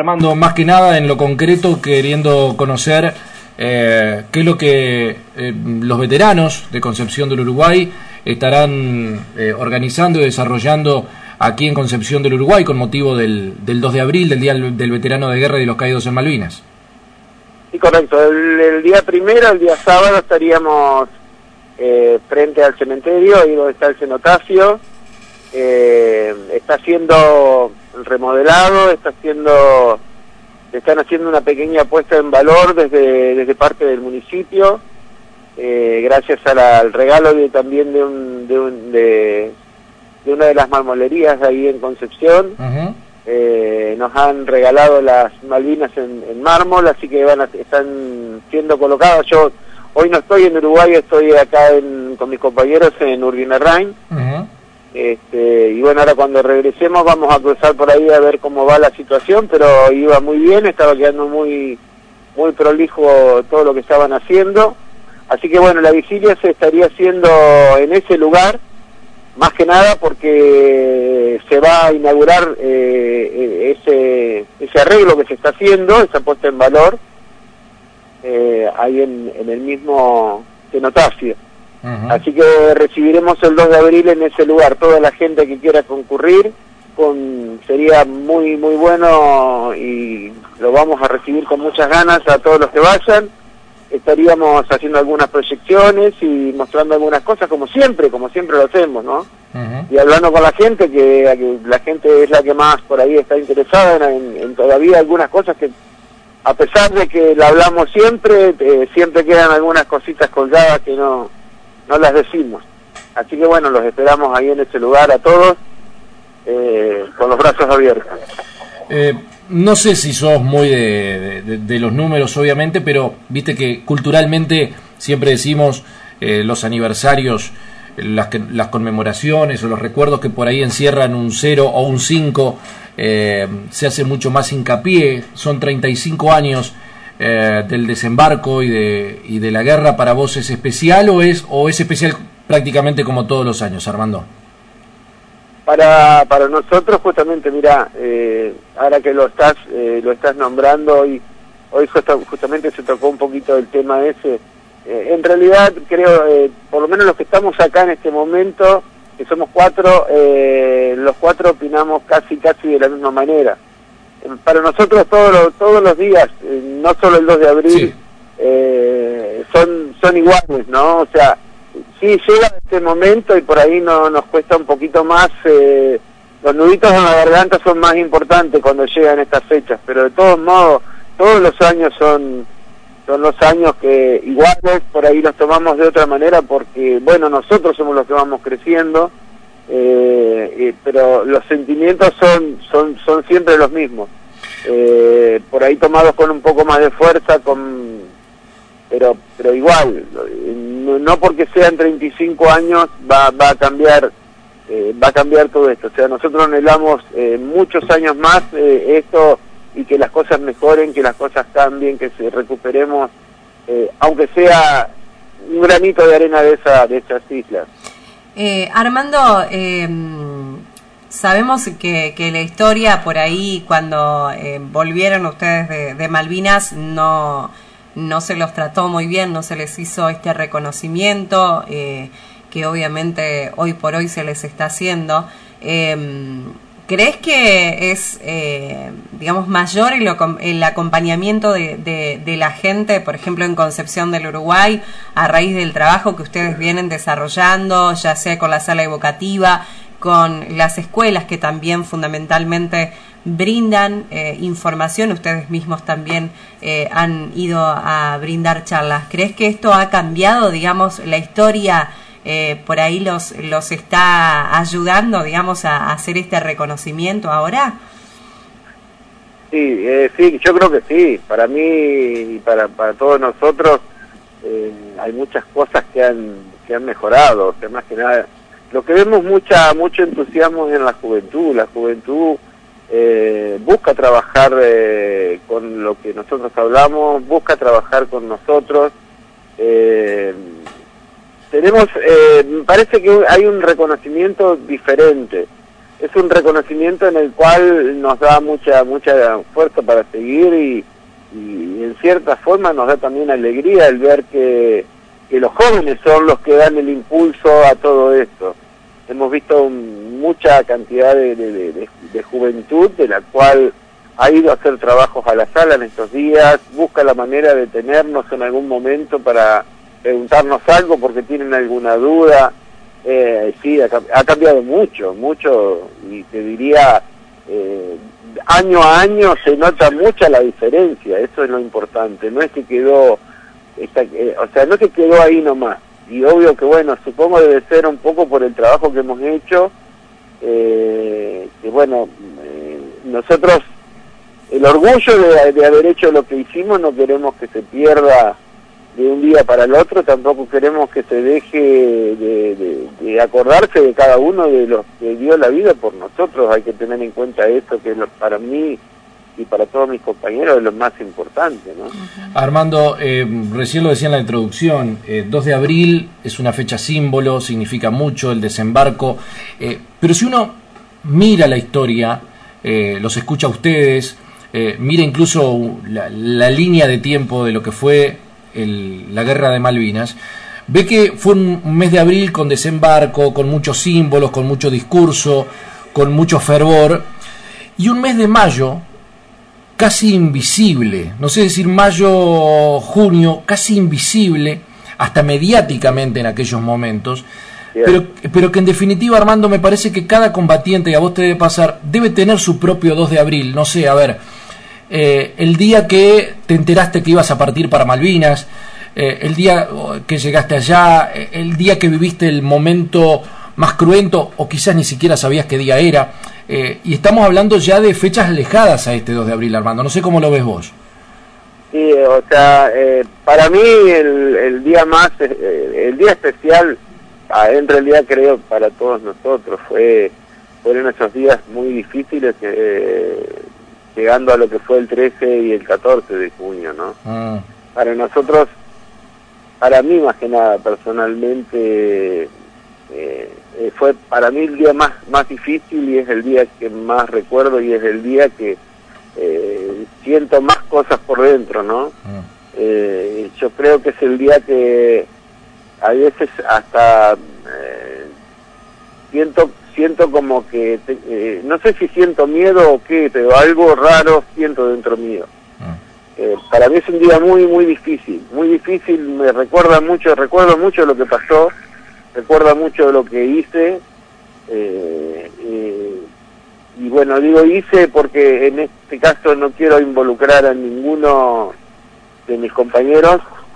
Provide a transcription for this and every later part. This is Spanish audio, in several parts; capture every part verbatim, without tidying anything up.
Armando, más que nada en lo concreto, queriendo conocer eh, qué es lo que eh, los veteranos de Concepción del Uruguay estarán eh, organizando y desarrollando aquí en Concepción del Uruguay con motivo del, del dos de abril, del Día del Veterano de Guerra y de los Caídos en Malvinas. Sí, correcto. El, el día primero, el día sábado, estaríamos eh, frente al cementerio, ahí donde está el cenotafio. Eh, está siendo remodelado, está haciendo, están haciendo una pequeña puesta en valor desde, desde parte del municipio, eh, gracias a la, al regalo de, también de, un, de, un, de, de una de las marmolerías de ahí en Concepción. Uh-huh. eh, nos han regalado las Malvinas en, en mármol, así que van a, están siendo colocadas. Yo hoy no estoy en Uruguay, estoy acá en, con mis compañeros en Urdinarrain. Uh-huh. Este, y bueno, ahora cuando regresemos vamos a cruzar por ahí a ver cómo va la situación, pero iba muy bien, estaba quedando muy muy prolijo todo lo que estaban haciendo, así que bueno, la vigilia se estaría haciendo en ese lugar, más que nada porque se va a inaugurar eh, ese, ese arreglo que se está haciendo, esa puesta en valor, eh, ahí en, en el mismo cenotafio. Uh-huh. Así que recibiremos el dos de abril en ese lugar toda la gente que quiera concurrir, con sería muy muy bueno y lo vamos a recibir con muchas ganas a todos los que vayan. Estaríamos haciendo algunas proyecciones y mostrando algunas cosas como siempre, como siempre lo hacemos, ¿no? Uh-huh. Y hablando con la gente, que, que la gente es la que más por ahí está interesada en, en todavía algunas cosas que, a pesar de que la hablamos siempre, eh, siempre quedan algunas cositas colgadas que no no las decimos. Así que bueno, los esperamos ahí en ese lugar a todos, eh, con los brazos abiertos. Eh, no sé si sos muy de, de, de los números, obviamente, pero viste que culturalmente siempre decimos eh, los aniversarios, las, que, las conmemoraciones o los recuerdos que por ahí encierran un cero o un cinco, eh, se hace mucho más hincapié. Son treinta y cinco años Eh, del desembarco y de y de la guerra. ¿Para vos es especial o es o es especial prácticamente como todos los años, Armando? Para para nosotros justamente, mira, eh, ahora que lo estás eh, lo estás nombrando, hoy hoy justo, justamente se tocó un poquito el tema ese. Eh, en realidad creo, eh, por lo menos los que estamos acá en este momento, que somos cuatro, eh, los cuatro opinamos casi casi de la misma manera. Para nosotros todos los, todos los días, eh, no solo el dos de abril, sí. eh, son son iguales, ¿no? O sea, sí llega este momento y por ahí no nos cuesta un poquito más, eh, los nuditos en la garganta son más importantes cuando llegan estas fechas, pero de todos modos, todos los años son son los años que iguales, por ahí los tomamos de otra manera porque, bueno, nosotros somos los que vamos creciendo. Eh, eh, pero los sentimientos son son son siempre los mismos, eh, por ahí tomados con un poco más de fuerza, con pero pero igual, no, no porque sean treinta y cinco años va va a cambiar eh, va a cambiar todo esto. O sea, nosotros anhelamos eh, muchos años más eh, esto, y que las cosas mejoren, que las cosas cambien, que se recuperemos, eh, aunque sea un granito de arena de esa de esas islas. Eh, Armando, eh, sabemos que, que la historia por ahí, cuando eh, volvieron ustedes de, de Malvinas, no, no se los trató muy bien, no se les hizo este reconocimiento, eh, que obviamente hoy por hoy se les está haciendo. Eh, ¿Crees que es, eh, digamos, mayor el, el acompañamiento de, de, de la gente, por ejemplo, en Concepción del Uruguay, a raíz del trabajo que ustedes vienen desarrollando, ya sea con la sala evocativa, con las escuelas que también fundamentalmente brindan eh, información? Ustedes mismos también eh, han ido a brindar charlas. ¿Crees que esto ha cambiado, digamos, la historia? Eh, por ahí los los está ayudando, digamos, a, a hacer este reconocimiento ahora. Sí, eh, sí, yo creo que sí. Para mí y para para todos nosotros eh, hay muchas cosas que han que han mejorado. O sea, más que nada, lo que vemos mucha mucho entusiasmo en la juventud. La juventud eh, busca trabajar eh, con lo que nosotros hablamos, busca trabajar con nosotros. Eh, Tenemos, eh, me parece que hay un reconocimiento diferente. es un reconocimiento en el cual nos da mucha mucha fuerza para seguir y, y en cierta forma nos da también alegría el ver que, que los jóvenes son los que dan el impulso a todo esto. Hemos visto un, mucha cantidad de, de, de, de juventud de la cual ha ido a hacer trabajos a la sala en estos días, busca la manera de tenernos en algún momento para preguntarnos algo porque tienen alguna duda. Eh, sí, ha, ha cambiado mucho, mucho, y te diría, eh, año a año se nota mucha la diferencia, eso es lo importante, no es que quedó, esta, eh, o sea, no es que quedó ahí nomás, y obvio que bueno, supongo debe ser un poco por el trabajo que hemos hecho, eh, que bueno, eh, nosotros, el orgullo de, de haber hecho lo que hicimos no queremos que se pierda de un día para el otro, tampoco queremos que se deje de, de, de acordarse de cada uno de los que dio la vida por nosotros. Hay que tener en cuenta esto, que es lo, para mí y para todos mis compañeros es lo más importante, ¿no? Armando, eh, recién lo decía en la introducción, eh, dos de abril es una fecha símbolo, significa mucho el desembarco, eh, pero si uno mira la historia, eh, los escucha a ustedes, eh, mira incluso la, la línea de tiempo de lo que fue El, la guerra de Malvinas, ve que fue un mes de abril con desembarco, con muchos símbolos, con mucho discurso, con mucho fervor, y un mes de mayo casi invisible, no sé decir mayo, junio, casi invisible, hasta mediáticamente en aquellos momentos, yeah. pero, pero que en definitiva, Armando, me parece que cada combatiente, y a vos te debe pasar, debe tener su propio dos de abril, no sé, a ver, Eh, el día que te enteraste que ibas a partir para Malvinas, eh, el día que llegaste allá, eh, el día que viviste el momento más cruento, o quizás ni siquiera sabías qué día era, eh, y estamos hablando ya de fechas alejadas a este dos de abril, Armando, no sé cómo lo ves vos. Sí, o sea, eh, para mí el, el día más, eh, el día especial, en realidad creo para todos nosotros, fue fueron esos días muy difíciles, eh, llegando a lo que fue el trece y el catorce de junio, ¿no? Mm. Para nosotros, para mí más que nada, personalmente, eh, fue para mí el día más más difícil y es el día que más recuerdo y es el día que eh, siento más cosas por dentro, ¿no? Mm. Eh, yo creo que es el día que a veces hasta eh, siento siento como que, te, eh, no sé si siento miedo o qué, pero algo raro siento dentro mío. Eh, para mí es un día muy, muy difícil, muy difícil, me recuerda mucho, recuerdo mucho lo que pasó, recuerda mucho lo que hice, eh, eh, y bueno, digo hice porque en este caso no quiero involucrar a ninguno de mis compañeros,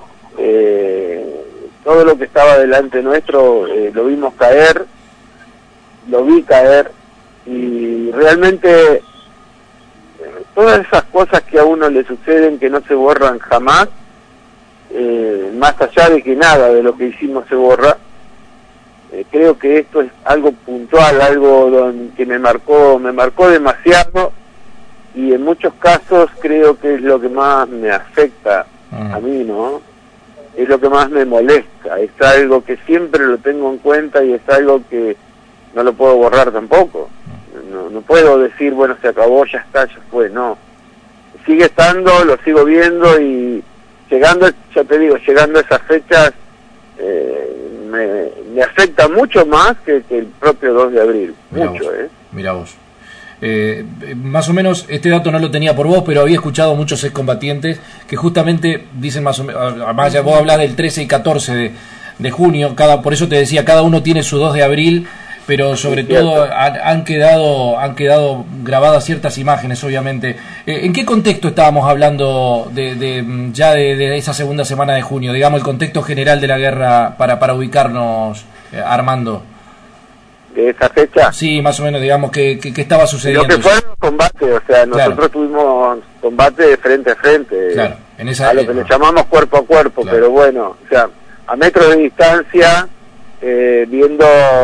eh, todo lo que estaba delante nuestro eh, lo vimos caer, lo vi caer y realmente eh, todas esas cosas que a uno le suceden que no se borran jamás, eh, más allá de que nada de lo que hicimos se borra, eh, creo que esto es algo puntual, algo don, que me marcó, me marcó demasiado y en muchos casos creo que es lo que más me afecta uh-huh. a mí, ¿no? Es lo que más me molesta, es algo que siempre lo tengo en cuenta y es algo que no lo puedo borrar tampoco. No, no puedo decir, bueno, se acabó, ya está, ya fue, no. Sigue estando, lo sigo viendo y llegando, ya te digo, llegando a esas fechas, eh, me, me afecta mucho más que, que el propio dos de abril. Mirá mucho, vos, ¿eh? Mirá vos. Eh, más o menos, este dato no lo tenía por vos, pero había escuchado muchos excombatientes que justamente dicen más o menos, además ya vos hablás del trece y catorce de, de junio, cada, por eso te decía, cada uno tiene su dos de abril, pero sobre todo han, han quedado han quedado grabadas ciertas imágenes, obviamente. Eh, ¿En qué contexto estábamos hablando de, de ya de, de esa segunda semana de junio? Digamos, el contexto general de la guerra para, para ubicarnos, eh, Armando. ¿De esa fecha? Sí, más o menos, digamos, que, que, que estaba sucediendo. Lo que fue un combate, o sea, nosotros claro. tuvimos combate de frente a frente, claro, en esa, a lo que eh, le llamamos cuerpo a cuerpo, claro. Pero bueno, o sea, a metros de distancia, eh, viendo,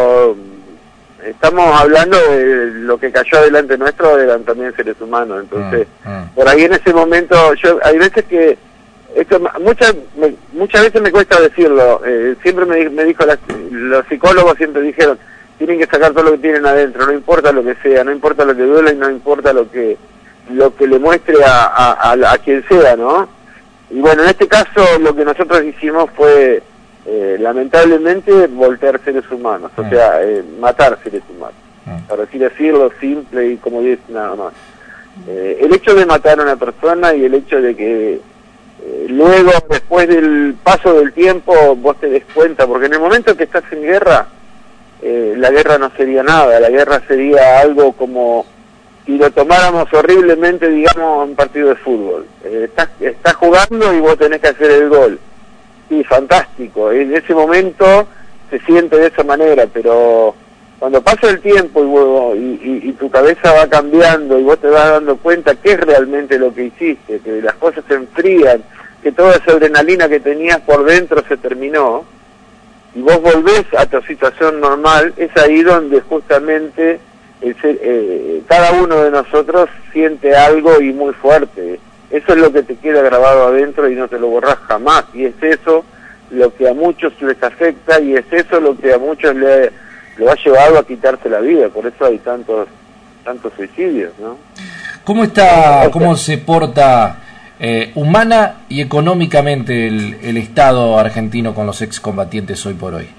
estamos hablando de lo que cayó delante nuestro, eran también seres humanos, entonces, mm, mm. por ahí en ese momento, yo hay veces que, esto muchas me, muchas veces me cuesta decirlo, eh, siempre me, me dijo, la, los psicólogos siempre dijeron, tienen que sacar todo lo que tienen adentro, no importa lo que sea, no importa lo que duela y no importa lo que lo que le muestre a, a, a, a quien sea, ¿no? Y bueno, en este caso lo que nosotros hicimos fue, eh, lamentablemente, voltear seres humanos, o sea, eh, matar seres humanos, para así decirlo, simple y como dice, nada más. Eh, el hecho de matar a una persona y el hecho de que eh, luego, después del paso del tiempo, vos te des cuenta, porque en el momento que estás en guerra, eh, la guerra no sería nada, la guerra sería algo como si lo tomáramos horriblemente, digamos, un partido de fútbol. Eh, estás, estás jugando y vos tenés que hacer el gol. Sí, fantástico, en ese momento se siente de esa manera, pero cuando pasa el tiempo y, vos, y, y, y tu cabeza va cambiando y vos te vas dando cuenta qué es realmente lo que hiciste, que las cosas se enfrían, que toda esa adrenalina que tenías por dentro se terminó, y vos volvés a tu situación normal, es ahí donde justamente el ser, eh, cada uno de nosotros siente algo y muy fuerte. Eso es lo que te queda grabado adentro y no te lo borrás jamás, y es eso lo que a muchos les afecta y es eso lo que a muchos le, lo ha llevado a quitarse la vida, por eso hay tantos tantos suicidios, ¿no? ¿Cómo está, cómo se porta eh, humana y económicamente el, el Estado argentino con los excombatientes hoy por hoy?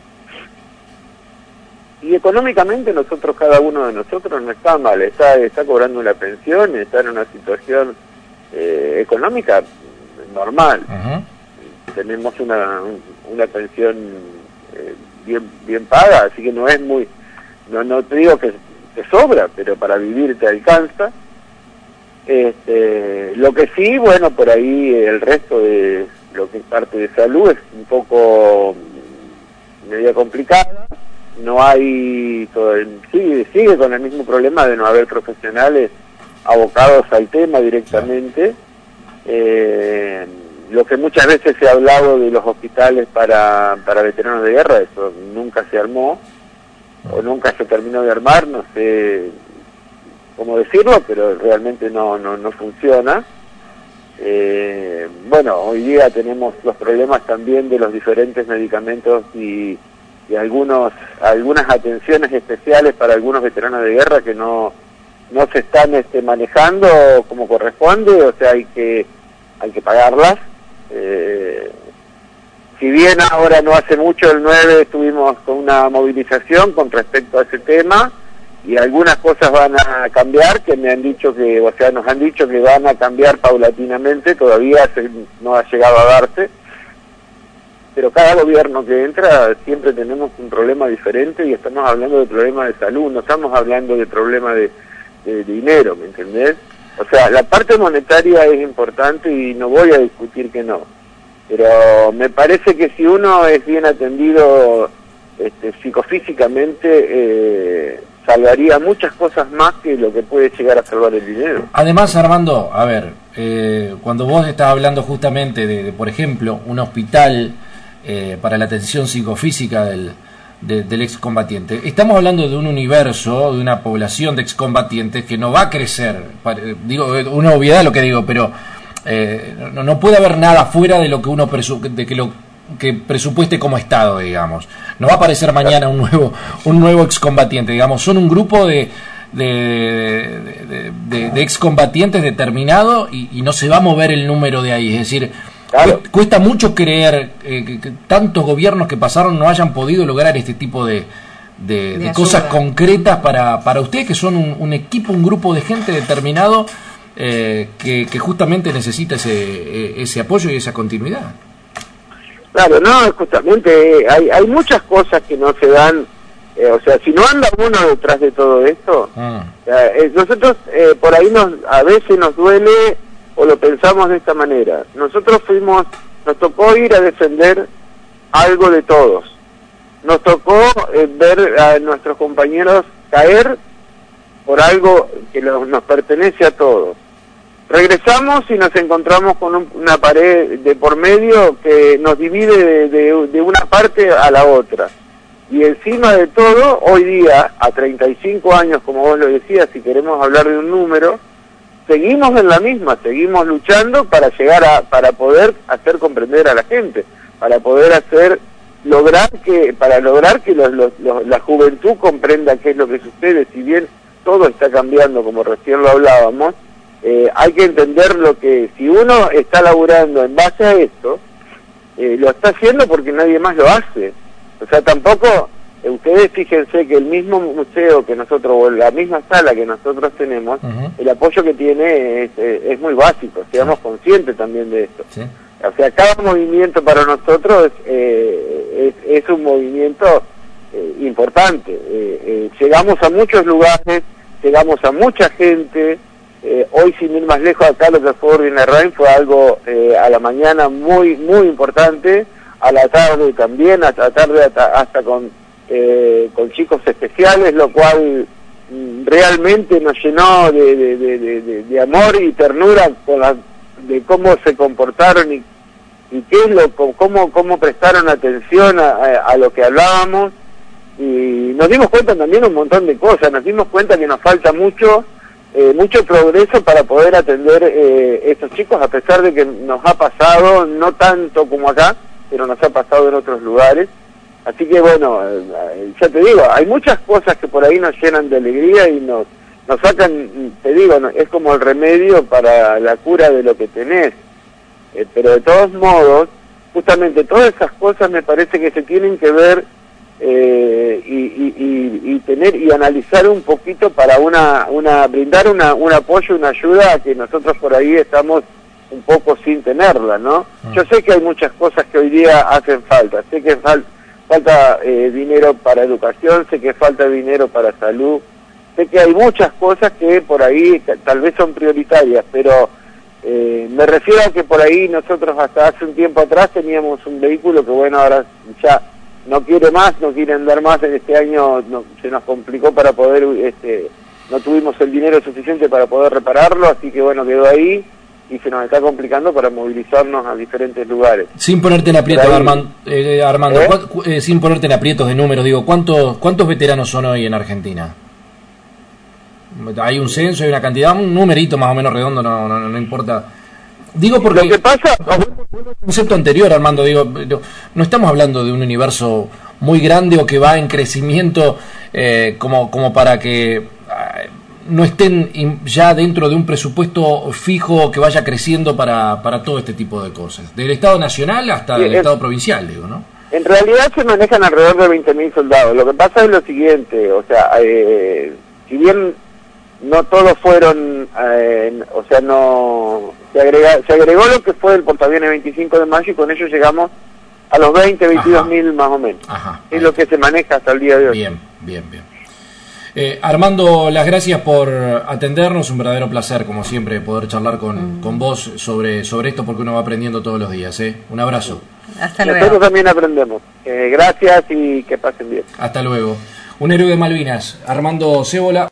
Y económicamente nosotros, cada uno de nosotros no está mal, está está cobrando una pensión, está en una situación eh, económica normal. Uh-huh. Tenemos una una pensión eh, bien bien paga, así que no es muy, no no te digo que te sobra, pero para vivir te alcanza. Este, lo que sí, bueno, por ahí el resto de lo que es parte de salud es un poco media complicada. No hay, todo el, sigue, sigue con el mismo problema de no haber profesionales abocados al tema directamente. Eh, lo que muchas veces se ha hablado de los hospitales para, para veteranos de guerra, eso nunca se armó, o nunca se terminó de armar, no sé cómo decirlo, pero realmente no, no, no funciona. Eh, bueno, hoy día tenemos los problemas también de los diferentes medicamentos y y algunos algunas atenciones especiales para algunos veteranos de guerra que no no se están este, manejando como corresponde, o sea, hay que hay que pagarlas. Eh, si bien ahora no hace mucho, el nueve estuvimos con una movilización con respecto a ese tema y algunas cosas van a cambiar, que me han dicho que, o sea, nos han dicho que van a cambiar paulatinamente, todavía se, no ha llegado a darse. Pero cada gobierno que entra siempre tenemos un problema diferente y estamos hablando de problemas de salud, no estamos hablando de problemas de, de dinero, ¿me entendés? O sea, la parte monetaria es importante y no voy a discutir que no, pero me parece que si uno es bien atendido este, psicofísicamente, eh, salvaría muchas cosas más que lo que puede llegar a salvar el dinero. Además, Armando, a ver, eh, cuando vos estás hablando justamente de, de por ejemplo, un hospital Eh, para la atención psicofísica del, de, del excombatiente, estamos hablando de un universo, de una población de excombatientes que no va a crecer, para, digo, una obviedad lo que digo, pero eh, no, no puede haber nada fuera de lo que uno presu de que lo que presupueste como Estado, digamos. No va a aparecer mañana un nuevo un nuevo excombatiente, digamos, son un grupo de de, de, de, de, de excombatientes determinado y, y no se va a mover el número de ahí, es decir, claro. Cuesta mucho creer eh, que, que tantos gobiernos que pasaron no hayan podido lograr este tipo de, de, de, de cosas concretas para, para ustedes, que son un, un equipo, un grupo de gente determinado eh, que, que justamente necesita ese, ese apoyo y esa continuidad. Claro, no, justamente hay, hay muchas cosas que no se dan, eh, o sea, si no anda uno detrás de todo esto, ah. eh, nosotros eh, por ahí nos a veces nos duele o lo pensamos de esta manera. Nosotros fuimos, nos tocó ir a defender algo de todos. Nos tocó eh, ver a nuestros compañeros caer por algo que lo, nos pertenece a todos. Regresamos y nos encontramos con un, una pared de por medio que nos divide de, de, de una parte a la otra. Y encima de todo, hoy día, a treinta y cinco años, como vos lo decías, si queremos hablar de un número, seguimos en la misma, seguimos luchando para llegar a, para poder hacer comprender a la gente, para poder hacer lograr que, para lograr que los, los, los, la juventud comprenda qué es lo que sucede, si bien todo está cambiando, como recién lo hablábamos, eh, hay que entender lo que, si uno está laburando en base a esto, eh, lo está haciendo porque nadie más lo hace. O sea, tampoco, eh, ustedes fíjense que el mismo museo que nosotros, o la misma sala que nosotros tenemos, uh-huh. el apoyo que tiene es, es, es muy básico, seamos sí. conscientes también de esto. Sí. O sea, cada movimiento para nosotros eh, es, es un movimiento eh, importante. Eh, eh, llegamos a muchos lugares, llegamos a mucha gente. Eh, hoy, sin ir más lejos, acá lo que fue Urbinerrain fue algo eh, a la mañana muy muy importante, a la tarde también, a la tarde hasta, hasta con, eh, con chicos especiales, lo cual mm, realmente nos llenó de, de, de, de, de amor y ternura con la, de cómo se comportaron y, y qué es lo, cómo, cómo prestaron atención a, a, a lo que hablábamos, y nos dimos cuenta también un montón de cosas, nos dimos cuenta que nos falta mucho Eh, mucho progreso para poder atender eh, estos chicos, a pesar de que nos ha pasado, no tanto como acá, pero nos ha pasado en otros lugares. Así que bueno, eh, ya te digo, hay muchas cosas que por ahí nos llenan de alegría y nos, nos sacan, te digo, no, es como el remedio para la cura de lo que tenés. Eh, pero de todos modos, justamente todas esas cosas me parece que se tienen que ver Eh, y, y, y, y tener y analizar un poquito para una una brindar una, un apoyo, una ayuda a que nosotros por ahí estamos un poco sin tenerla, ¿no? Mm. Yo sé que hay muchas cosas que hoy día hacen falta, sé que fal, falta eh, dinero para educación, sé que falta dinero para salud, sé que hay muchas cosas que por ahí tal vez son prioritarias, pero eh, me refiero a que por ahí nosotros hasta hace un tiempo atrás teníamos un vehículo que bueno, ahora ya no quiere más, no quiere andar más, en este año no, se nos complicó para poder, este, no tuvimos el dinero suficiente para poder repararlo, así que bueno, quedó ahí y se nos está complicando para movilizarnos a diferentes lugares. Sin ponerte en aprietos, Armando, eh, Armando ¿Eh? eh, sin ponerte en aprietos de números, digo, ¿cuántos cuántos veteranos son hoy en Argentina? ¿Hay un censo, hay una cantidad, un numerito más o menos redondo, no, no, no importa? Digo porque lo que pasa, el concepto anterior, Armando, digo, no estamos hablando de un universo muy grande o que va en crecimiento eh, como como para que eh, no estén ya dentro de un presupuesto fijo que vaya creciendo para para todo este tipo de cosas, del Estado Nacional hasta sí, el es, Estado provincial, digo, ¿no? En realidad se manejan alrededor de veinte mil soldados. Lo que pasa es lo siguiente, o sea, eh, si bien no todos fueron, eh, o sea, no se, agrega, se agregó lo que fue el portaaviones veinticinco de mayo y con ello llegamos a los veinte, veintidós mil más o menos. Ajá, es lo que se maneja hasta el día de hoy. Bien, bien, bien. Eh, Armando, las gracias por atendernos, un verdadero placer, como siempre, poder charlar con, mm. con vos sobre, sobre esto, porque uno va aprendiendo todos los días, ¿eh? Un abrazo. Hasta luego. Nosotros también aprendemos. Eh, gracias y que pasen bien. Hasta luego. Un héroe de Malvinas, Armando Cébola.